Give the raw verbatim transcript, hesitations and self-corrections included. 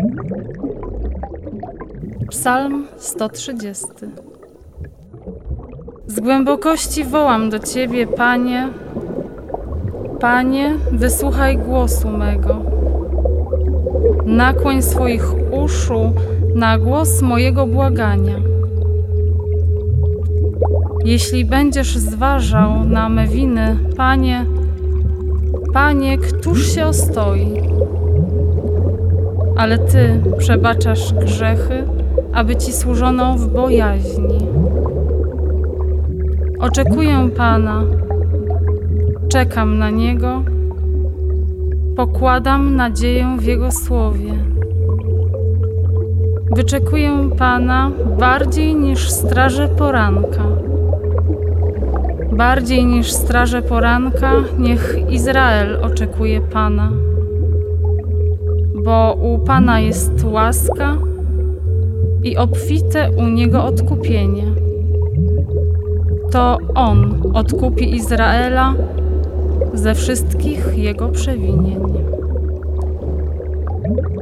Psalm sto trzydziesty. Z głębokości wołam do Ciebie, Panie. Panie, wysłuchaj głosu mego. Nakłoń swoich uszu na głos mojego błagania. Jeśli będziesz zważał na me winy, Panie, Panie, któż się ostoi? Ale Ty przebaczasz grzechy, aby Ci służono w bojaźni. Oczekuję Pana, czekam na Niego, pokładam nadzieję w Jego słowie. Wyczekuję Pana bardziej niż straże poranka. Bardziej niż straże poranka niech Izrael oczekuje Pana. Bo u Pana jest łaska i obfite u Niego odkupienie. To On odkupi Izraela ze wszystkich jego przewinień.